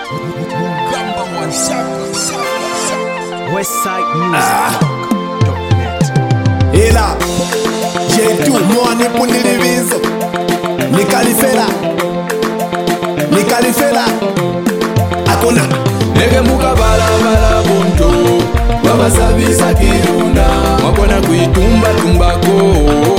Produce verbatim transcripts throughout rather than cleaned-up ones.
Westside Music dot net. Ela J two mwani punilivizo Nikalifela Nikalifela Akuna Nege muka bala bala bunto Baba sabisa kiruna Mwakona kuitumba tumbako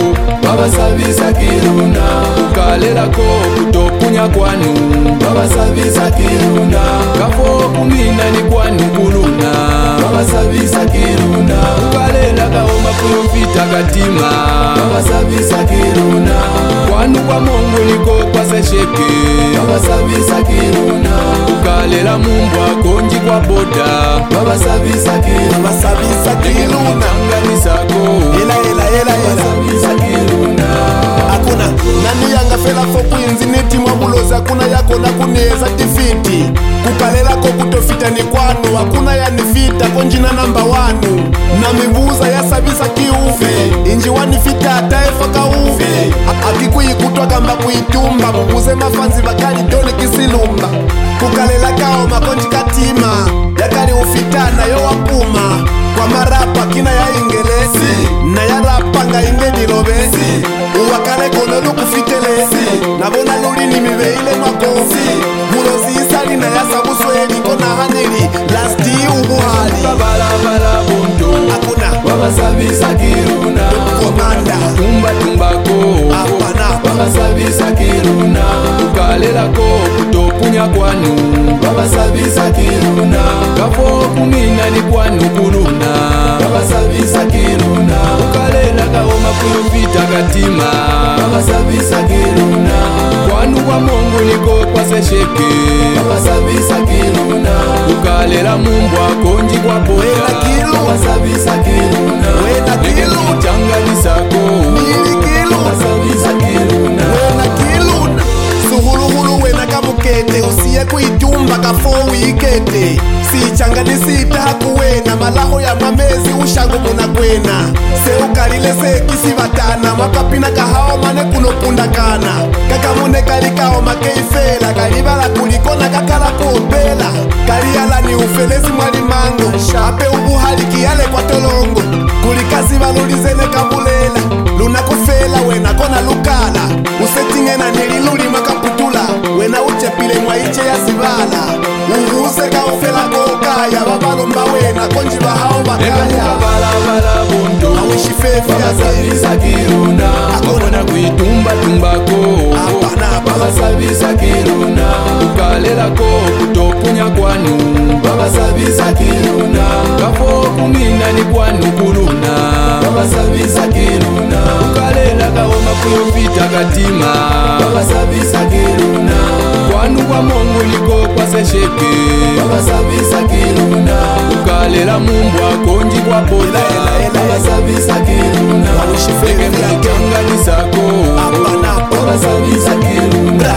Baba sabisa kiruna Ukalela ko kutopunya kwanu Baba sabisa kiruna Kafo kumina ni kwanu kuluna Baba sabisa kiruna Ukalela kaoma kuyopita katima Baba sabisa kiruna Kwanu kwa mongo niko kwa sesheke Baba sabisa kiruna Ukalela mumbwa konji kwa boda Baba sabisa kiruna Baba sabisa kiruna Tanganisako Ela ela ela ela sabisa kiruna Akuna nani yanga fela fopu inziniti mwabuloza kuna yako na kuneza tifiti Kukalela ko kutofita ni kwanu Akuna ya nifita konjina namba wanu Na mibuza ya sabisa kiufe Inji wanifita ataefa kaufe Akikuyi kutwa kamba kuitumba Mubuze mafanzi bakali dole kisilumba Kukalela kao makonji katima Yakari ufitana yo wapuma Kwa marapa kina ya ingelesi Na ya rapa nga inge dilobesi Uwakale kono lukufitele Nabona luli ni mibeile makofi Mulozi isali na ya sabu sweli Kona haneli lasti ubuhali Bala bala bunto Akuna Baba sabisa kiruna Komanda Tumba tumbako Apana Baba sabisa kiruna Ukalela ko kutopunya kwanu Baba sabisa kiruna Kafo kumina ni kwanu kuluna Baba sabisa kiruna Ukalela kaoma kuyopita katima Baba sabisa kiruna Kwanu kwa mongo niko kwa sesheke Baba sabisa kiruna Ukalela mumbwa konji kwa boda Wena kilu Baba sabisa kiruna Wena kilu Changanisako Nili kilu Baba sabisa kiruna Wena kiluna Suhuluhulu wena kamukete Usiye kuitumba kafo wikete Sichanganisita hakuwena Malaho ya mamezi ushangu muna kwena Se ukalile se kisi batana Mwakapina kahao mane kunopunda kana Kakamune kalikao makeifela Kalibala kulikona kakala kuopela Kaliala ni ufelezi mwali mango Ape ubuhali kiyale kwa tolongo Kulikazi balulizene kabulela Luna kufela wena kona lukala Usetingena nililuli makaputula Wena uchepile mwaiche ya zibala Uhuse kaufela kokaya Babalomba wena konji bahao bakaya Bala bala bunto Awishi fefi ya sabisa kiruna Akona kuitumba tumbako Apana Baba sabisa kiruna Ukalela ko kutopunya kwanu Baba sabisa kiruna Kafo kumina ni kwanu kuluna Baba sabisa kiruna Ukalela kaoma kuyopita katima Baba sabisa kiruna Kwanu kwa mongo niko kwa sesheke Baba sabisa kiruna Ukalela mumbwa konji kwa boda Baba sabisa kiruna Nege mkitanganisako Baba sabisa kiruna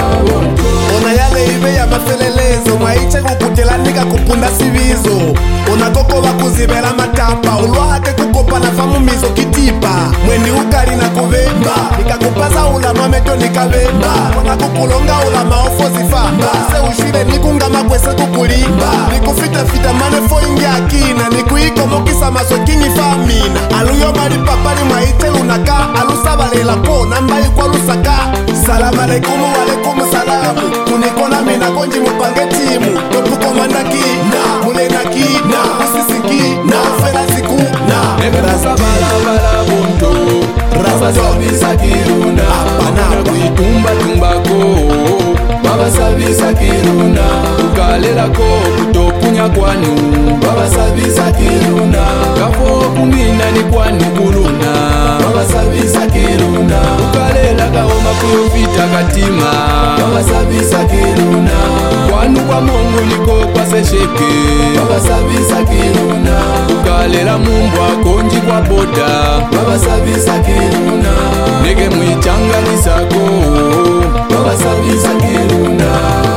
Ona yale ibe ya mafelelezo Mwaiche kukutelanika kupunda sivizo Ona koko wakuzibela matapa Ulwahake kukopa na famu mizo kitipa Mweni ukali na kuvemba Nikakupaza ulama meto nikavemba Ona kukulonga ulama ofo zifamba Se ushile nikunga makwese kukulimba Nikufita fita mane fo ingi akina Nikuiko mokisa maso kinyi famina Aluyo mali papali mwaiche lunaka Alusabalela po namba ikwa lusaka Salamu alaikumu walaikumu salamu Kunikona mina konji mupange timu Topu komanda ki na Mulena ki na Usisi ki na Fela siku na Negerasa bala bala bunto Baba sabisa kiruna Akona kuitumba tumbako Baba sabisa kiruna Ukalela ko kutopunya kwanu Baba sabisa kiruna Kafo kumina ni kwanu kuluna Baba sabisa kiruna Ukalela kaoma kuyopita katima Baba sabisa kiruna Kwanu kwa mongo niko kwa sesheke Baba sabisa kiruna Ukalela mumbwa konji kwa boda Baba sabisa kiruna Nege mwichanganisako Baba sabisa kiruna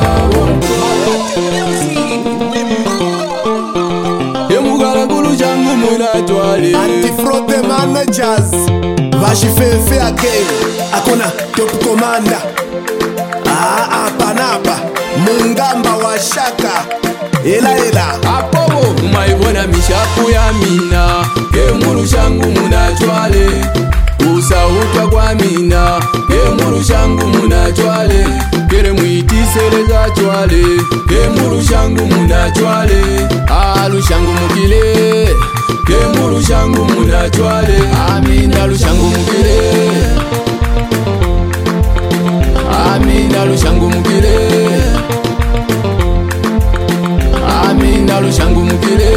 Emugala kulu changu mulatwale Anti-fraud the managers Vashifefe again Akona top commander Ah ah panapa mungamba wa shaka ela ela apobo mumaibona mishapu ya mina kemuru shangu munachwale usauka kwa mina kemuru shangu munachwale kere muitisele za chwale kemuru shangu munachwale alu shangu mukile kemuru shangu munachwale amina lu shangu mukile amina lu shangu mukile amina lu shangu mukile